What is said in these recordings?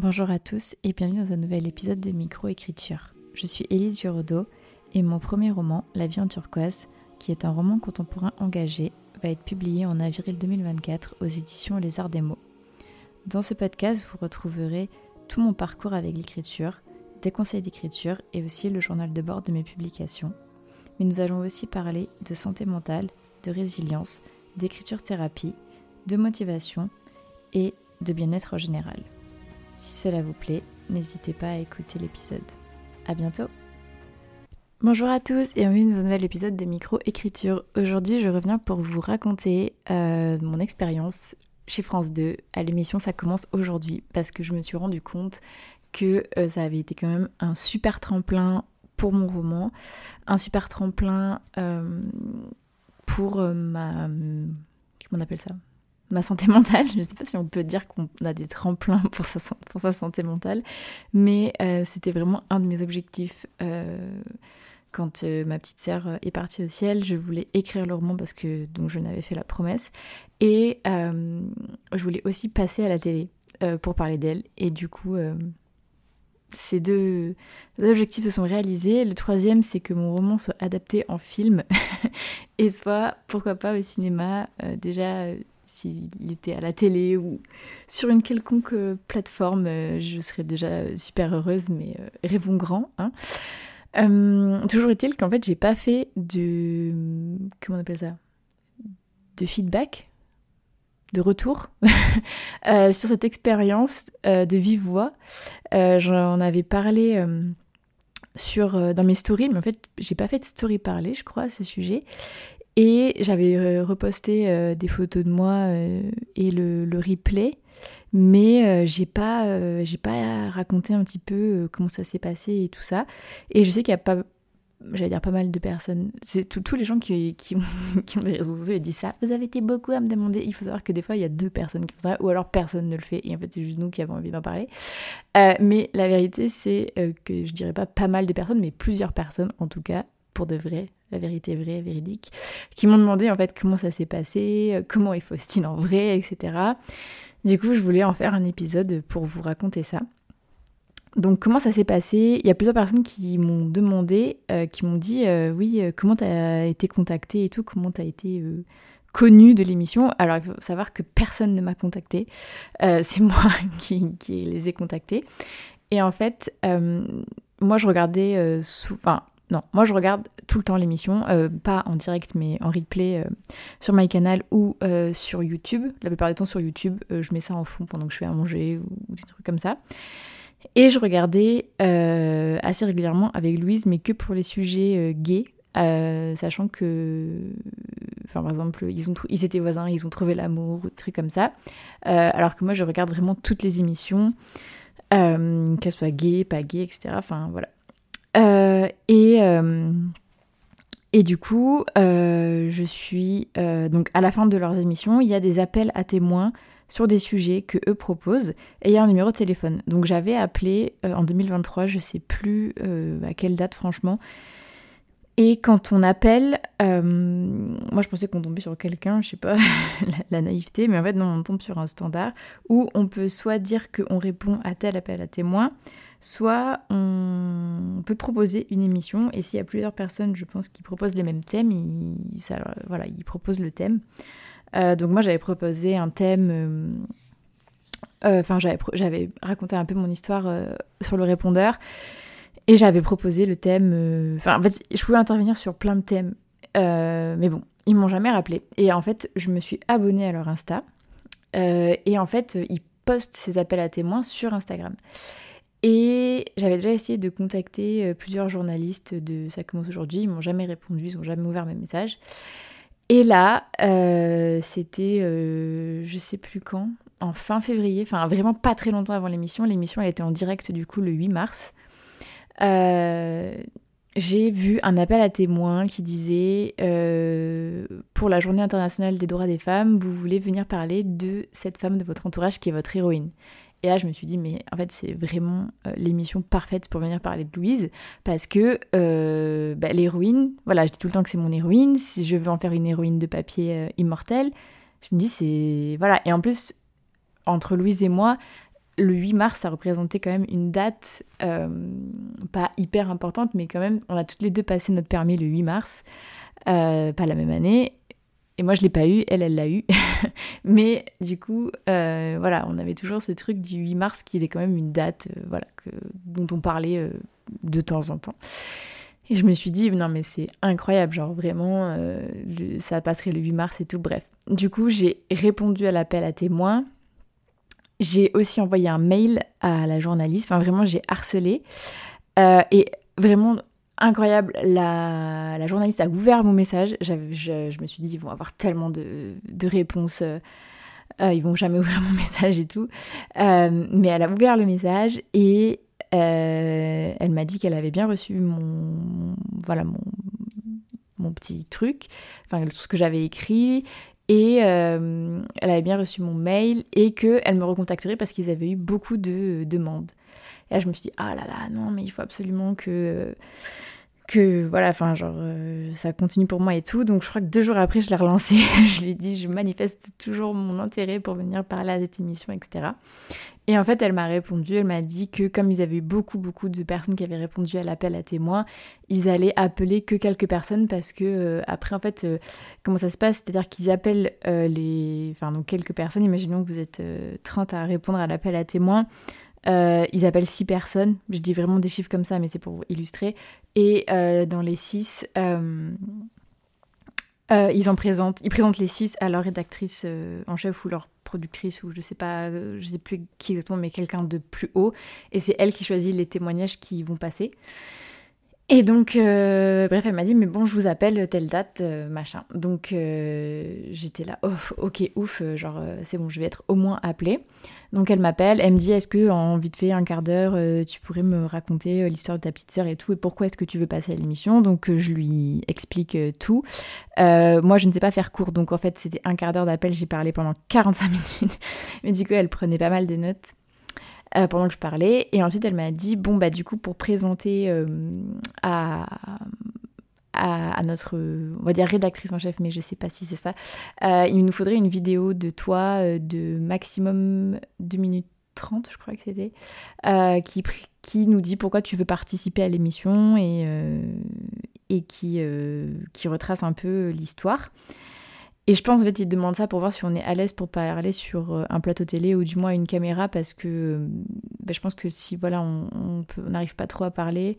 Bonjour à tous et bienvenue dans un nouvel épisode de Micro-écriture. Je suis Élise Giraudot et mon premier roman, La vie en turquoise, qui est un roman contemporain engagé, va être publié en avril 2024 aux éditions Les Arts des Mots. Dans ce podcast, vous retrouverez tout mon parcours avec l'écriture, des conseils d'écriture et aussi le journal de bord de mes publications. Mais nous allons aussi parler de santé mentale, de résilience, d'écriture-thérapie, de motivation et de bien-être en général. Si cela vous plaît, n'hésitez pas à écouter l'épisode. À bientôt. Bonjour à tous et bienvenue dans un nouvel épisode de Micro-écriture. Aujourd'hui, je reviens pour vous raconter mon expérience chez France 2 à l'émission Ça commence aujourd'hui parce que je me suis rendu compte que ça avait été quand même un super tremplin pour mon roman, un super tremplin pour ma... comment on appelle ça ? Ma santé mentale. Je ne sais pas si on peut dire qu'on a des tremplins pour sa santé mentale, mais c'était vraiment un de mes objectifs. Quand ma petite sœur est partie au ciel, je voulais écrire le roman parce que donc je n'avais fait la promesse, et je voulais aussi passer à la télé pour parler d'elle, et du coup ces deux objectifs se sont réalisés. Le troisième, c'est que mon roman soit adapté en film et soit, pourquoi pas, au cinéma, déjà s'il était à la télé ou sur une quelconque plateforme, je serais déjà super heureuse, mais rêvons grand, hein. Toujours est-il qu'en fait, j'ai pas fait de... comment on appelle ça ? De feedback ? De retour sur cette expérience de vive voix. J'en avais parlé dans mes stories, mais en fait, j'ai pas fait de story parler, je crois, à ce sujet. Et j'avais reposté des photos de moi et le replay, mais j'ai pas raconté un petit peu comment ça s'est passé et tout ça. Et je sais qu'il y a pas mal de personnes, c'est tous les gens qui ont des réseaux sociaux et disent ça. Vous avez été beaucoup à me demander. Il faut savoir que des fois, il y a 2 personnes qui font ça, ou alors personne ne le fait, et en fait, c'est juste nous qui avons envie d'en parler. Mais la vérité, c'est que je dirais pas mal de personnes, mais plusieurs personnes, en tout cas, pour de vrai, la vérité vraie, véridique, qui m'ont demandé en fait comment ça s'est passé, comment est Faustine en vrai, etc. Du coup, je voulais en faire un épisode pour vous raconter ça. Donc, comment ça s'est passé ? Il y a plusieurs personnes qui m'ont demandé, qui m'ont dit oui, comment t'as été contactée et tout, comment t'as été connue de l'émission. Alors, il faut savoir que personne ne m'a contactée, c'est moi qui les ai contactés. Et en fait, moi je regardais moi je regarde tout le temps l'émission, pas en direct mais en replay sur MyCanal ou sur YouTube. La plupart du temps sur YouTube, je mets ça en fond pendant que je fais à manger ou des trucs comme ça. Et je regardais assez régulièrement avec Louise, mais que pour les sujets gays, sachant que, par exemple, ils étaient voisins, ils ont trouvé l'amour, ou des trucs comme ça. Alors que moi, je regarde vraiment toutes les émissions, qu'elles soient gays, pas gays, etc. Enfin, voilà. Et du coup, je suis... donc, à la fin de leurs émissions, il y a des appels à témoins sur des sujets que eux proposent, et il y a un numéro de téléphone. Donc j'avais appelé en 2023, je sais plus à quelle date franchement, et quand on appelle, moi je pensais qu'on tombait sur quelqu'un, je sais pas, la naïveté, mais en fait non, on tombe sur un standard où on peut soit dire qu'on répond à tel appel à témoin, soit on peut proposer une émission, et s'il y a plusieurs personnes, je pense, qui proposent les mêmes thèmes, ils proposent le thème. Donc moi j'avais proposé un thème, j'avais raconté un peu mon histoire sur le répondeur, et j'avais proposé le thème, en fait je pouvais intervenir sur plein de thèmes, mais bon, ils m'ont jamais rappelé. Et en fait je me suis abonnée à leur Insta, et en fait ils postent ces appels à témoins sur Instagram. Et j'avais déjà essayé de contacter plusieurs journalistes de Ça commence aujourd'hui, ils m'ont jamais répondu, ils ont jamais ouvert mes messages. Et là, c'était, je sais plus quand, en fin février, enfin vraiment pas très longtemps avant l'émission. L'émission, elle était en direct du coup le 8 mars. J'ai vu un appel à témoins qui disait pour la journée internationale des droits des femmes, vous voulez venir parler de cette femme de votre entourage qui est votre héroïne. Et là, je me suis dit, mais en fait, c'est vraiment l'émission parfaite pour venir parler de Louise, parce que l'héroïne, voilà, je dis tout le temps que c'est mon héroïne, si je veux en faire une héroïne de papier immortelle, je me dis, c'est... Voilà, et en plus, entre Louise et moi, le 8 mars, ça représentait quand même une date pas hyper importante, mais quand même, on a toutes les deux passé notre permis le 8 mars, pas la même année. Et moi, je l'ai pas eu, elle l'a eu. Mais du coup, voilà, on avait toujours ce truc du 8 mars qui était quand même une date dont on parlait de temps en temps. Et je me suis dit, non mais c'est incroyable, genre vraiment, ça passerait le 8 mars et tout, bref. Du coup, j'ai répondu à l'appel à témoins. J'ai aussi envoyé un mail à la journaliste, enfin vraiment, j'ai harcelé. Et vraiment incroyable, la journaliste a ouvert mon message. Je me suis dit, ils vont avoir tellement de réponses, ils vont jamais ouvrir mon message et tout. Mais elle a ouvert le message et elle m'a dit qu'elle avait bien reçu mon petit truc, enfin tout ce que j'avais écrit. Et elle avait bien reçu mon mail et qu'elle me recontacterait parce qu'ils avaient eu beaucoup de demandes. Et là, je me suis dit, ah là là, non, mais il faut absolument que voilà, enfin, genre, ça continue pour moi et tout. Donc, je crois que 2 jours après, je l'ai relancé. Je lui ai dit, je manifeste toujours mon intérêt pour venir parler à cette émission, etc. Et en fait, elle m'a répondu, elle m'a dit que comme ils avaient eu beaucoup de personnes qui avaient répondu à l'appel à témoins, ils allaient appeler que quelques personnes parce que après, en fait, comment ça se passe? C'est-à-dire qu'ils appellent donc quelques personnes. Imaginons que vous êtes 30 à répondre à l'appel à témoins. Ils appellent 6 personnes. Je dis vraiment des chiffres comme ça, mais c'est pour illustrer. Et dans les 6... ils présentent les 6 à leur rédactrice en chef ou leur productrice ou je sais plus qui exactement, mais quelqu'un de plus haut, et c'est elle qui choisit les témoignages qui vont passer. Et donc bref, elle m'a dit mais bon, je vous appelle telle date, machin. Donc j'étais là, oh, ok, ouf, c'est bon, je vais être au moins appelée. Donc elle m'appelle, elle me dit est-ce que en vite fait un quart d'heure tu pourrais me raconter l'histoire de ta petite sœur et tout, et pourquoi est-ce que tu veux passer à l'émission. Donc je lui explique tout. Moi je ne sais pas faire court, donc en fait c'était un quart d'heure d'appel, j'ai parlé pendant 45 minutes. Mais du coup elle prenait pas mal de notes pendant que je parlais. Et ensuite elle m'a dit bon bah du coup pour présenter à notre, on va dire rédactrice en chef, mais je sais pas si c'est ça, il nous faudrait une vidéo de toi de maximum 2 minutes 30, je crois que c'était, qui nous dit pourquoi tu veux participer à l'émission et qui retrace un peu l'histoire. Et je pense en fait il demande ça pour voir si on est à l'aise pour parler sur un plateau télé ou du moins une caméra, parce que je pense que si voilà on n'arrive pas trop à parler,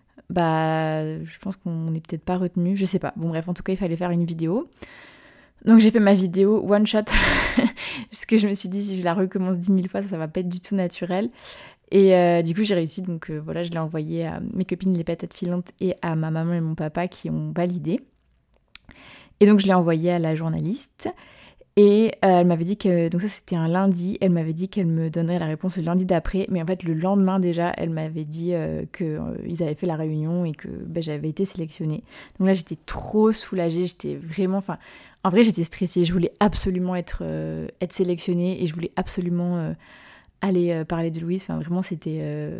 je pense qu'on n'est peut-être pas retenu, je sais pas. Bon bref, en tout cas il fallait faire une vidéo. Donc j'ai fait ma vidéo one shot parce que je me suis dit si je la recommence 10 000 fois ça va pas être du tout naturel. Et du coup j'ai réussi, donc voilà, je l'ai envoyée à mes copines les patates filantes et à ma maman et mon papa qui ont validé. Et donc je l'ai envoyée à la journaliste. Et elle m'avait dit que, donc ça c'était un lundi, elle m'avait dit qu'elle me donnerait la réponse le lundi d'après, mais en fait le lendemain déjà, elle m'avait dit qu'ils avaient fait la réunion et que j'avais été sélectionnée. Donc là j'étais trop soulagée, j'étais vraiment, en vrai j'étais stressée, je voulais absolument être sélectionnée et je voulais absolument aller parler de Louise, vraiment c'était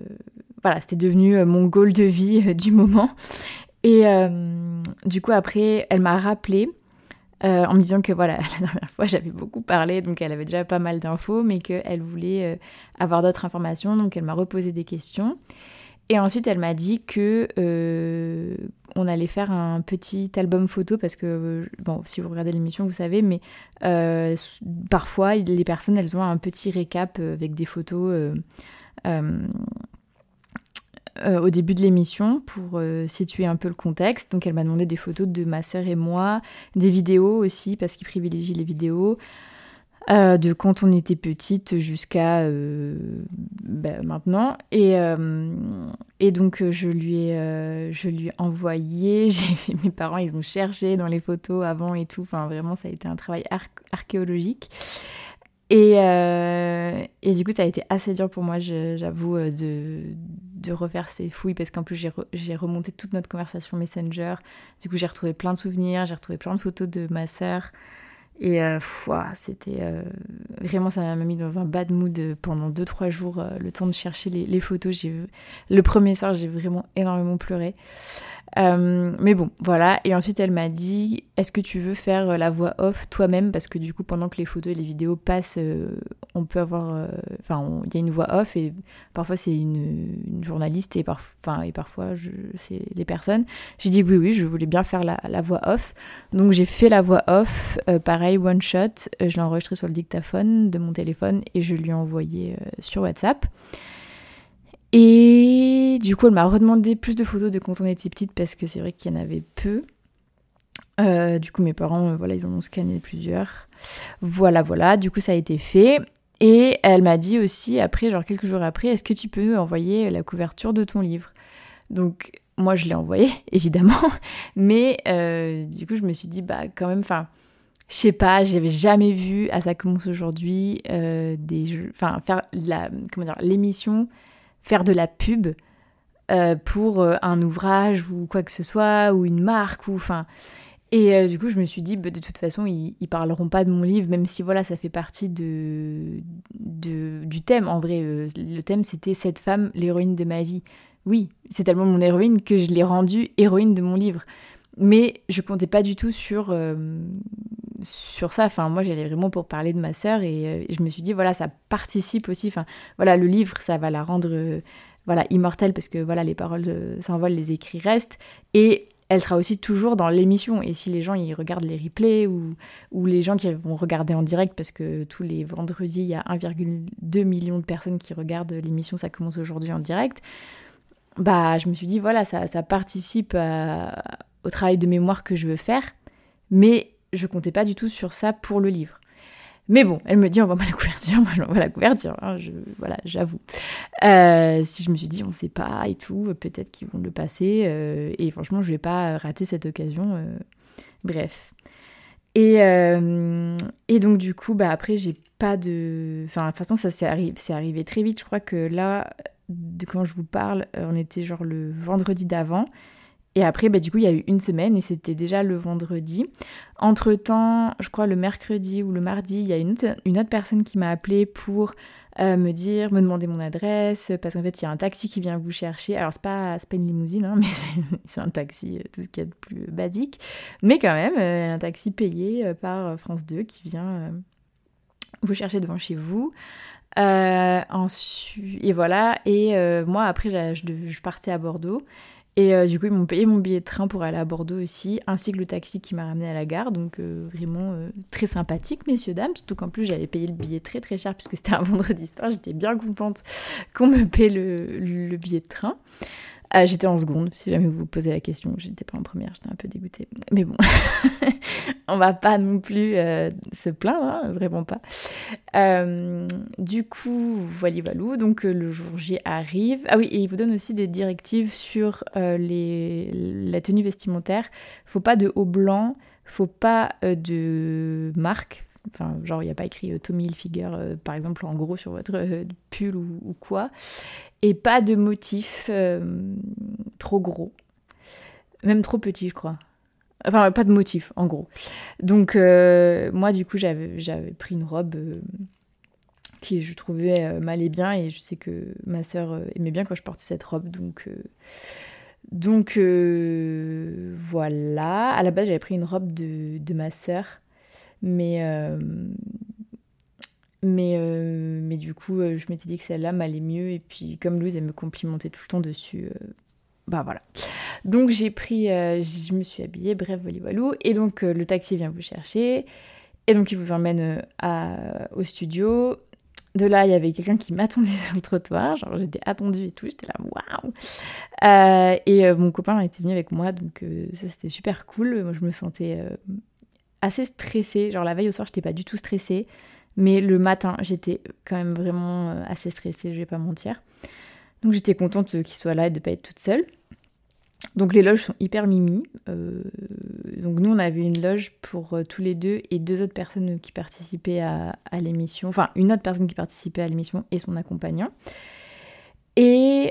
devenu mon goal de vie du moment. Et du coup après elle m'a rappelé, en me disant que voilà, la dernière fois j'avais beaucoup parlé, donc elle avait déjà pas mal d'infos, mais qu'elle voulait avoir d'autres informations, donc elle m'a reposé des questions. Et ensuite elle m'a dit que on allait faire un petit album photo, parce que, bon, si vous regardez l'émission vous savez, mais parfois les personnes elles ont un petit récap avec des photos au début de l'émission pour situer un peu le contexte. Donc elle m'a demandé des photos de ma sœur et moi, des vidéos aussi parce qu'ils privilégient les vidéos, de quand on était petite jusqu'à maintenant. Et donc je lui ai envoyé, mes parents ils ont cherché dans les photos avant et tout, vraiment ça a été un travail archéologique. Et du coup ça a été assez dur pour moi, j'avoue, de refaire ces fouilles, parce qu'en plus j'ai remonté toute notre conversation Messenger. Du coup j'ai retrouvé plein de souvenirs, j'ai retrouvé plein de photos de ma sœur Et c'était vraiment, ça m'a mis dans un bad mood pendant 2-3 jours, le temps de chercher les photos. Le premier soir, j'ai vraiment énormément pleuré. Mais bon, voilà. Et ensuite, elle m'a dit, est-ce que tu veux faire la voix off toi-même? Parce que du coup, pendant que les photos et les vidéos passent, on peut avoir... il y a une voix off et parfois c'est une journaliste et parfois c'est les personnes. J'ai dit oui, je voulais bien faire la voix off. Donc j'ai fait la voix off, pareil, one shot. Je l'ai enregistrée sur le dictaphone de mon téléphone et je lui ai envoyé sur WhatsApp. Et du coup, elle m'a redemandé plus de photos de quand on était petite parce que c'est vrai qu'il y en avait peu. Du coup, mes parents, ils en ont scanné plusieurs. Voilà. Du coup, ça a été fait. Et elle m'a dit aussi, après, genre quelques jours après, est-ce que tu peux envoyer la couverture de ton livre? Donc, moi, je l'ai envoyé, évidemment. Mais du coup, je me suis dit, quand même, je sais pas, j'avais jamais vu, à Ça commence aujourd'hui, faire l'émission, faire de la pub pour un ouvrage ou quoi que ce soit, ou une marque, Et du coup, je me suis dit, de toute façon, ils parleront pas de mon livre, même si ça fait partie du thème. En vrai, le thème, c'était cette femme, l'héroïne de ma vie. Oui, c'est tellement mon héroïne que je l'ai rendue héroïne de mon livre. Mais je comptais pas du tout sur ça. Enfin, moi, j'allais vraiment pour parler de ma sœur et je me suis dit, ça participe aussi. Le livre, ça va la rendre immortelle parce que les paroles s'envolent, les écrits restent. Et elle sera aussi toujours dans l'émission. Et si les gens ils regardent les replays ou les gens qui vont regarder en direct, parce que tous les vendredis, il y a 1,2 million de personnes qui regardent l'émission Ça commence aujourd'hui en direct, je me suis dit, ça participe au travail de mémoire que je veux faire, mais je comptais pas du tout sur ça pour le livre. Mais bon, elle me dit, envoie-moi la couverture. Moi, j'envoie la couverture, j'avoue. Si je me suis dit, on sait pas et tout, peut-être qu'ils vont le passer. Et franchement, je vais pas rater cette occasion. Bref. Et donc, du coup, après, j'ai pas de... Enfin, de toute façon, c'est arrivé très vite. Je crois que là, quand je vous parle, on était genre le vendredi d'avant. Et après, du coup, il y a eu une semaine et c'était déjà le vendredi. Entre-temps, je crois le mercredi ou le mardi, il y a une autre personne qui m'a appelée pour me demander mon adresse, parce qu'en fait, il y a un taxi qui vient vous chercher. Alors, c'est pas une limousine, mais c'est un taxi, tout ce qu'il y a de plus basique. Mais quand même, un taxi payé par France 2 qui vient vous chercher devant chez vous. Ensuite, et voilà. Et moi, après, je partais à Bordeaux. Et du coup, ils m'ont payé mon billet de train pour aller à Bordeaux aussi, ainsi que le taxi qui m'a ramené à la gare. Donc vraiment très sympathique, messieurs, dames. Surtout qu'en plus, j'avais payé le billet très très cher puisque c'était un vendredi soir. J'étais bien contente qu'on me paie le billet de train. J'étais en seconde, si jamais vous vous posez la question. J'étais pas en première, j'étais un peu dégoûtée. Mais bon, on va pas non plus se plaindre, vraiment pas. Du coup, voilà. Donc le jour J arrive. Ah oui, et il vous donne aussi des directives sur la tenue vestimentaire. Faut pas de haut blanc, faut pas de marque. Enfin, genre, il n'y a pas écrit Tommy Hilfiger, par exemple, en gros, sur votre pull ou quoi. Et pas de motif trop gros. Même trop petit, je crois. Enfin, pas de motif, en gros. Donc, moi, du coup, j'avais pris une robe qui, je trouvais, m'allait bien. Et je sais que ma sœur aimait bien quand je portais cette robe. Donc voilà. À la base, j'avais pris une robe de ma sœur. Mais du coup, je m'étais dit que celle-là m'allait mieux. Et puis, comme Louise, elle me complimentait tout le temps dessus. Voilà. Donc, je me suis habillée, bref, voilà. Et donc, le taxi vient vous chercher. Et donc, il vous emmène au studio. De là, il y avait quelqu'un qui m'attendait sur le trottoir. Genre, j'étais attendue et tout. J'étais là, waouh! Et mon copain était venu avec moi. Donc, ça, c'était super cool. Moi, je me sentais assez stressée. Genre, la veille au soir, j'étais pas du tout stressée. Mais le matin, j'étais quand même vraiment assez stressée, je vais pas mentir. Donc j'étais contente qu'il soit là et de pas être toute seule. Donc les loges sont hyper mimi. Donc nous, on avait une loge pour tous les deux et deux autres personnes qui participaient à l'émission. Enfin, une autre personne qui participait à l'émission et son accompagnant. Et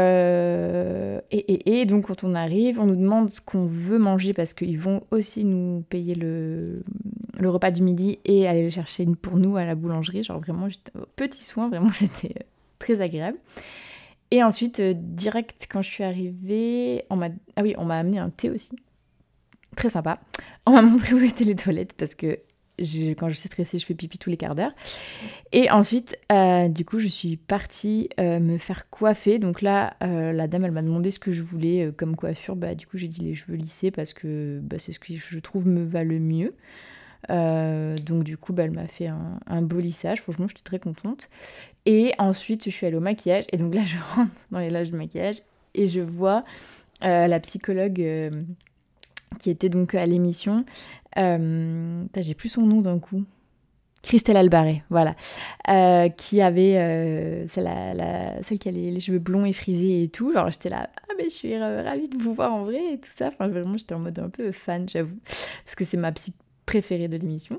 donc quand on arrive, on nous demande ce qu'on veut manger parce qu'ils vont aussi nous payer le repas du midi et aller le chercher pour nous à la boulangerie. Genre vraiment, j'étais au petit soin, vraiment, c'était très agréable. Et ensuite, direct, quand je suis arrivée, on m'a amené un thé aussi. Très sympa. On m'a montré où étaient les toilettes parce que quand je suis stressée, je fais pipi tous les quarts d'heure. Et ensuite, du coup, je suis partie me faire coiffer. Donc là, la dame, elle m'a demandé ce que je voulais comme coiffure. Du coup, j'ai dit les cheveux lissés parce que c'est ce que je trouve me va le mieux. Donc du coup, elle m'a fait un beau lissage. Franchement, j'étais très contente. Et ensuite, je suis allée au maquillage. Et donc là, je rentre dans les loges de maquillage et je vois la psychologue qui était donc à l'émission. J'ai plus son nom d'un coup. Christelle Albaret, voilà. Qui avait... c'est celle qui a les cheveux blonds et frisés et tout. Genre, j'étais là, je suis ravie de vous voir en vrai et tout ça. Enfin, vraiment, j'étais en mode un peu fan, j'avoue. Parce que c'est ma psy préférée de l'émission.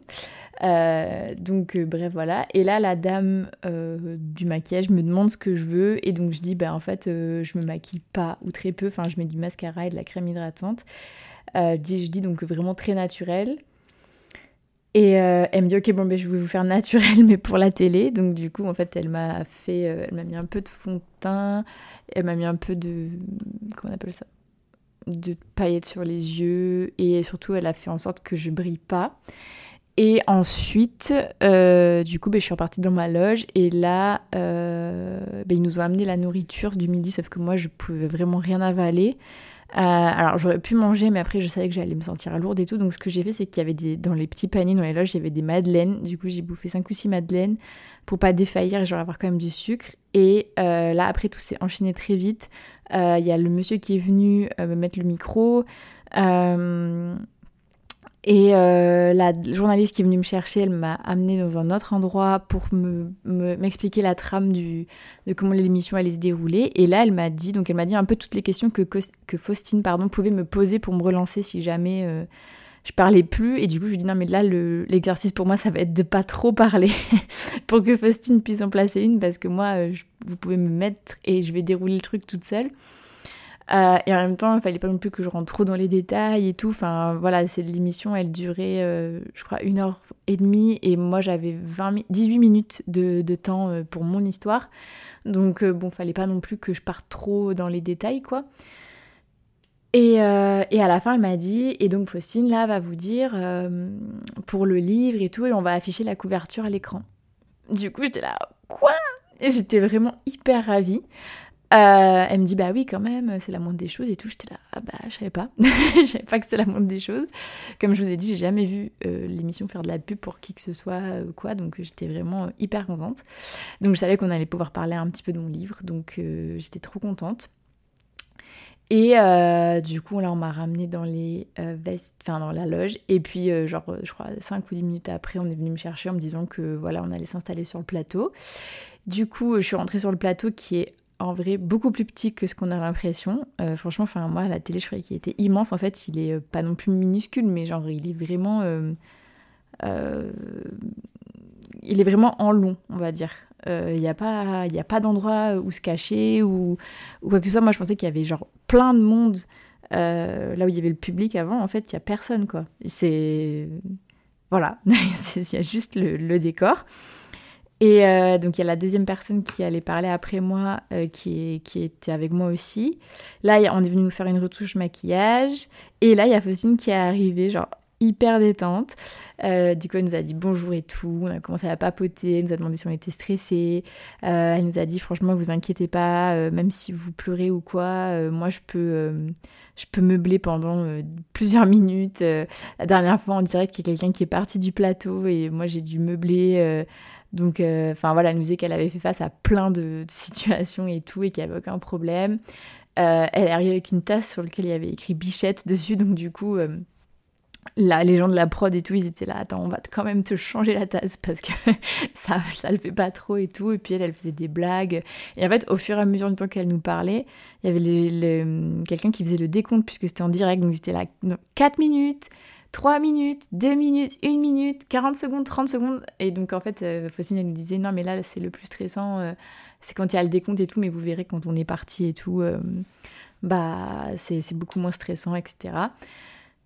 Bref, voilà. Et là, la dame du maquillage me demande ce que je veux. Et donc, je dis, en fait, je me maquille pas ou très peu. Enfin, je mets du mascara et de la crème hydratante. Je dis donc vraiment très naturel. Et elle me dit, ok, je vais vous faire naturel, mais pour la télé. Donc du coup, en fait, elle m'a mis un peu de fond de teint. Elle m'a mis un peu de... Comment on appelle ça ? De paillettes sur les yeux. Et surtout, elle a fait en sorte que je brille pas. Et ensuite, du coup, je suis repartie dans ma loge. Et là, ils nous ont amené la nourriture du midi. Sauf que moi, je pouvais vraiment rien avaler. Alors j'aurais pu manger, mais après je savais que j'allais me sentir lourde et tout, donc ce que j'ai fait, c'est qu'il y avait dans les petits paniers dans les loges, il y avait des madeleines. Du coup j'ai bouffé 5 ou 6 madeleines pour pas défaillir et genre avoir quand même du sucre. Et là après tout s'est enchaîné très vite. Il y a le monsieur qui est venu me mettre le micro, et la journaliste qui est venue me chercher, elle m'a amenée dans un autre endroit pour m'expliquer la trame de comment l'émission allait se dérouler. Et là, elle m'a dit un peu toutes les questions que Faustine pouvait me poser pour me relancer si jamais je parlais plus. Et du coup, je lui ai dit non, mais là, l'exercice pour moi, ça va être de pas trop parler pour que Faustine puisse en placer une, parce que moi, vous pouvez me mettre et je vais dérouler le truc toute seule. Et en même temps, il fallait pas non plus que je rentre trop dans les détails et tout. Enfin, voilà, l'émission, elle durait, je crois, 1h30. Et moi, j'avais 18 minutes de temps pour mon histoire. Donc, fallait pas non plus que je parte trop dans les détails, quoi. Et à la fin, elle m'a dit, et donc Faustine, là, va vous dire pour le livre et tout, et on va afficher la couverture à l'écran. Du coup, j'étais là, quoi ? Et j'étais vraiment hyper ravie. Elle me dit oui quand même, c'est la moindre des choses et tout. J'étais là, je savais pas. Je savais pas que c'était la moindre des choses. Comme je vous ai dit, j'ai jamais vu l'émission faire de la pub pour qui que ce soit ou quoi, donc j'étais vraiment hyper contente. Donc je savais qu'on allait pouvoir parler un petit peu de mon livre, donc j'étais trop contente. Et du coup là on m'a ramenée dans dans la loge, et puis je crois 5 ou 10 minutes après on est venu me chercher en me disant que voilà, on allait s'installer sur le plateau. Du coup je suis rentrée sur le plateau qui est en vrai beaucoup plus petit que ce qu'on a l'impression. Franchement, moi à la télé je croyais qu'il était immense. En fait il est pas non plus minuscule, mais genre il est vraiment en long, on va dire. Il n'y a pas d'endroit où se cacher ou quoi que ce soit. Moi je pensais qu'il y avait genre plein de monde là où il y avait le public avant. En fait il n'y a personne, quoi. Voilà, il y a juste le décor. Et donc il y a la deuxième personne qui allait parler après moi, qui était avec moi aussi. Là on est venu nous faire une retouche maquillage, et là il y a Faustine qui est arrivée, genre hyper détente. Du coup elle nous a dit bonjour et tout, on a commencé à papoter, elle nous a demandé si on était stressés. Elle nous a dit franchement vous inquiétez pas, même si vous pleurez ou quoi, moi je peux meubler pendant plusieurs minutes. La dernière fois en direct, il y a quelqu'un qui est parti du plateau et moi j'ai dû meubler. Donc, voilà, elle nous disait qu'elle avait fait face à plein de situations et tout, et qu'il n'y avait aucun problème. Elle est arrivée avec une tasse sur laquelle il y avait écrit Bichette dessus, donc du coup, là, les gens de la prod et tout, ils étaient là, attends, on va quand même te changer la tasse, parce que ça le fait pas trop et tout. Et puis elle faisait des blagues. Et en fait, au fur et à mesure du temps qu'elle nous parlait, il y avait quelqu'un qui faisait le décompte, puisque c'était en direct, donc ils étaient là, 4 minutes... 3 minutes, 2 minutes, 1 minute, 40 secondes, 30 secondes. Et donc, en fait, Faustine, elle nous disait, non, mais là, c'est le plus stressant, c'est quand il y a le décompte et tout, mais vous verrez quand on est parti et tout, c'est beaucoup moins stressant, etc.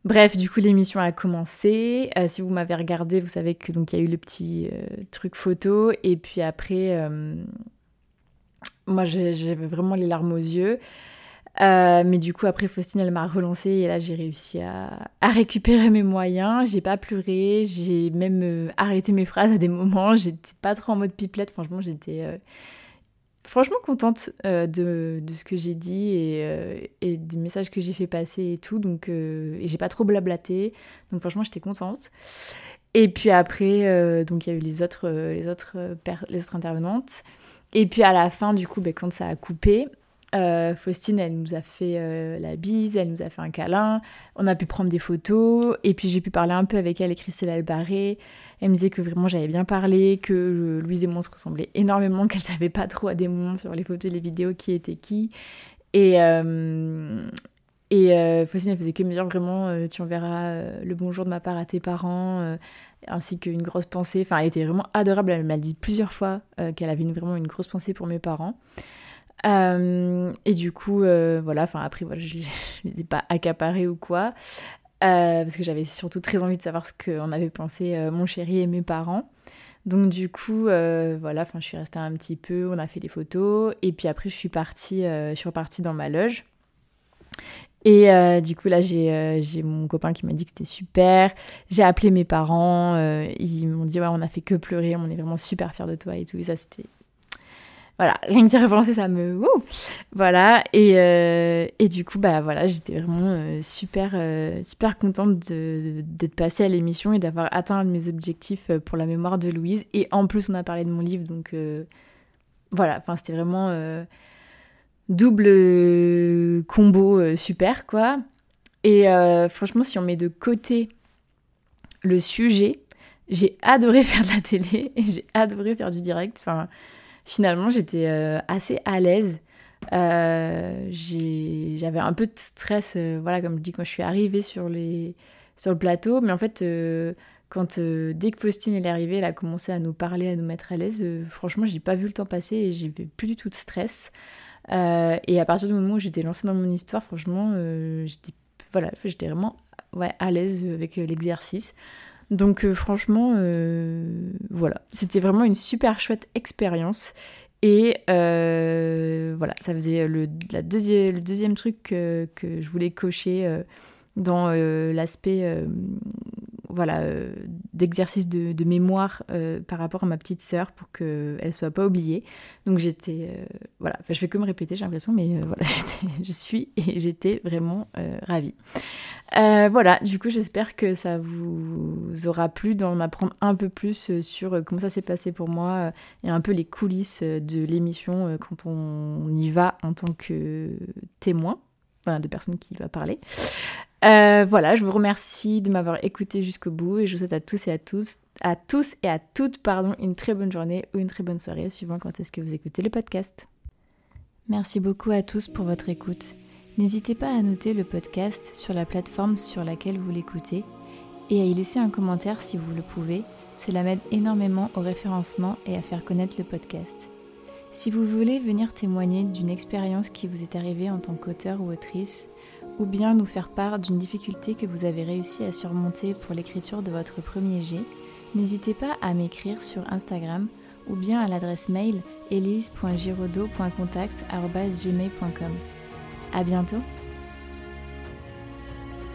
Bref, du coup, l'émission a commencé. Si vous m'avez regardé, vous savez que donc il y a eu le petit truc photo. Et puis après, moi, j'avais vraiment les larmes aux yeux. Mais du coup, après, Faustine, elle m'a relancée. Et là, j'ai réussi à récupérer mes moyens. J'ai pas pleuré. J'ai même arrêté mes phrases à des moments. J'étais pas trop en mode pipelette. Franchement, j'étais... franchement contente de ce que j'ai dit et des messages que j'ai fait passer et tout. Donc, et j'ai pas trop blablaté. Donc franchement, j'étais contente. Et puis après, donc il y a eu les autres intervenantes. Et puis à la fin, du coup, quand ça a coupé, Faustine, elle nous a fait la bise, elle nous a fait un câlin. On a pu prendre des photos. Et puis j'ai pu parler un peu avec elle et Christelle Albaré. Elle me disait que vraiment j'avais bien parlé, que Louise et moi on se ressemblaient énormément, qu'elle savait pas trop à des moments sur les photos et les vidéos qui était qui. Et Faustine, elle faisait que me dire vraiment, tu enverras le bonjour de ma part à tes parents, ainsi qu'une grosse pensée. Enfin, elle était vraiment adorable. Elle m'a dit plusieurs fois qu'elle avait vraiment une grosse pensée pour mes parents. Et du coup, voilà. Enfin, après, voilà, je ne les ai pas accaparés ou quoi. Parce que j'avais surtout très envie de savoir ce qu'en avaient pensé mon chéri et mes parents. Donc du coup, voilà, je suis restée un petit peu, on a fait des photos, et puis après je suis repartie dans ma loge. Et du coup là j'ai mon copain qui m'a dit que c'était super. J'ai appelé mes parents, ils m'ont dit ouais, on a fait que pleurer, on est vraiment super fiers de toi et tout. Et ça c'était... Voilà, rien que d'y repenser, ça me... Wouh, voilà, et du coup, voilà, j'étais vraiment super contente d'être passée à l'émission et d'avoir atteint un de mes objectifs pour la mémoire de Louise. Et en plus, on a parlé de mon livre, donc voilà, c'était vraiment double combo super, quoi. Et franchement, si on met de côté le sujet, j'ai adoré faire de la télé et j'ai adoré faire du direct, finalement, j'étais assez à l'aise. J'avais un peu de stress, voilà, comme je dis, quand je suis arrivée sur le plateau. Mais en fait, dès que Faustine est arrivée, elle a commencé à nous parler, à nous mettre à l'aise. Franchement, j'ai pas vu le temps passer et j'avais plus du tout de stress. Et à partir du moment où j'étais lancée dans mon histoire, franchement, j'étais vraiment à l'aise avec l'exercice. Donc franchement, voilà, c'était vraiment une super chouette expérience. Et voilà, ça faisait le deuxième truc que je voulais cocher dans l'aspect d'exercice de mémoire par rapport à ma petite sœur pour qu'elle ne soit pas oubliée. Donc j'étais... voilà, je fais que me répéter, j'ai l'impression, mais voilà, j'étais vraiment ravie. Voilà, du coup, j'espère que ça vous aura plu d'en apprendre un peu plus sur comment ça s'est passé pour moi et un peu les coulisses de l'émission quand on y va en tant que témoin, de personne qui va parler. Voilà, je vous remercie de m'avoir écouté jusqu'au bout et je vous souhaite à tous et à toutes, une très bonne journée ou une très bonne soirée, suivant quand est-ce que vous écoutez le podcast. Merci beaucoup à tous pour votre écoute. N'hésitez pas à noter le podcast sur la plateforme sur laquelle vous l'écoutez et à y laisser un commentaire si vous le pouvez. Cela m'aide énormément au référencement et à faire connaître le podcast. Si vous voulez venir témoigner d'une expérience qui vous est arrivée en tant qu'auteur ou autrice, ou bien nous faire part d'une difficulté que vous avez réussi à surmonter pour l'écriture de votre premier jet, n'hésitez pas à m'écrire sur Instagram ou bien à l'adresse mail elise.giraudot.contact@gmail.com. À bientôt!